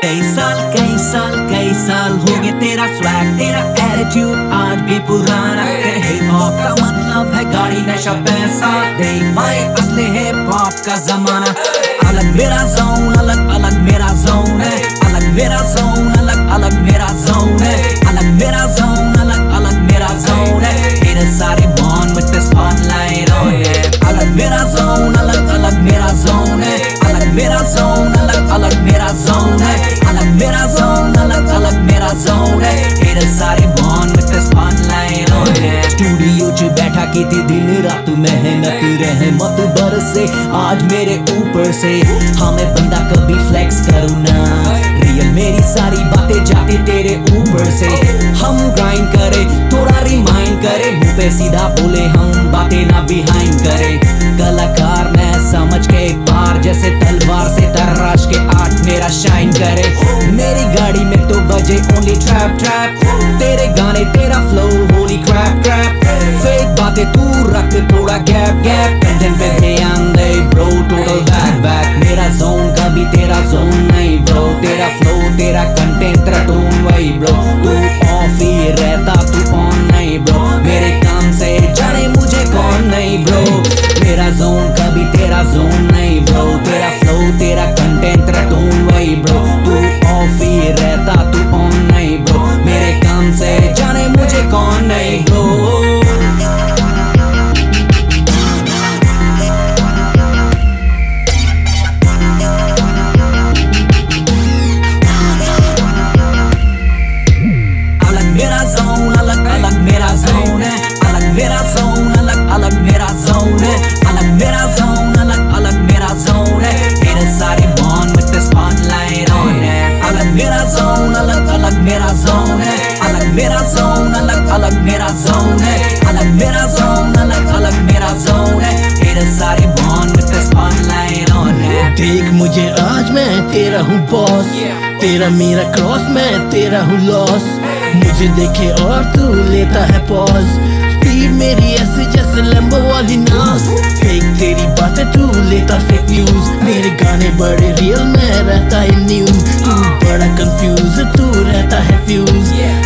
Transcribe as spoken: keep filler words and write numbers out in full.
कई साल कई साल कई साल हो गए तेरा स्वैग तेरा एटीट्यूड आज भी पुराना है। हिप हॉप का मतलब है गाड़ी नशा पैसा देख भाई असली हिप हॉप का जमाना। अलग मेरा जोन अलग अलग मेरा जोन है, अलग मेरा जोन अलग अलग मेरा जोन है, अलग मेरा जोन अलग अलग मेरा जोन है। मेरे सारे born with the spotlight on it। अलग मेरा जोन अलग अलग मेरा जोन है, अलग मेरा जोन अलग अलग मेरा जोन है, अलग मेरा जोन अलग अलग मेरा जोन है। मेरे सारे born with the spotlight on it। Studio च बैठा की थी दिन रात मेहनत रहमत बरसे आज मेरे ऊपर से। हाँ मैं बंदा कभी फ्लेक्स करूँ ना, रियल मेरी सारी बातें जाती तेरे ऊपर से। हम ग्राइंड करे थोड़ा रिमाइंड करे, मुंह पे सीधा बोले हम बातें ना बिहाइंड करे। कलाकार मैं समझ के पार जैसे तलवार से तराश के आर्ट मेरा शाइन करे। मेरी गाड़ी में तो बजे ओनली ट्रैप ट्रैप, तेरे गाने तेरा flow holy crap crap. Fake बातें तू रख थोड़ा गैप गैप, कंटेंट पे ध्यान दे ब्रो टोटल बैक बैक। मेरा जोन कभी तेरा जोन नहीं ब्रो, तेरा फ्लो तेरा कंटेंट तेरा टोन वही ब्रो। तू ऑफ ही रहता तू ऑन नहीं ब्रो, मेरे काम से जाने मुझे कौन नहीं ब्रो। मेरा जोन कभी तेरा जोन नहीं ब्रो, तेरा फ्लो तेरा कंटेंट तेरा टोन वही ब्रो। तू ऑफ ही रहता तू ऑन नहीं ब्रो, मेरे काम से जाने मुझे कौन नहीं ब्रो। मेरा जोन अलग अलग मेरा जोन है, अलग मेरा जोन अलग अलग मेरा जोन है, अलग मेरा जोन अलग अलग मेरा जोन है। मेरे सारे born with the spotlight on it। अलग मेरा जोन अलग अलग मेरा जोन है, अलग मेरा जोन अलग अलग मेरा जोन है, अलग मेरा जोन अलग अलग मेरा जोन है। मेरे सारे born with the spotlight on it। देख मुझे आज मैं तेरा हूँ बॉस, तेरा मेरा क्रॉस मैं तेरा हूँ लॉस। मुझे देखे और तू लेता है पॉज, स्पीड मेरी ऐसी जैसे लंबो वाली नास। फेक तेरी बातें तू लेता फेक व्यूज, मेरे गाने बड़े रियल में रहता है न्यूज। तू बड़ा कंफ्यूज तू रहता है फ्यूज।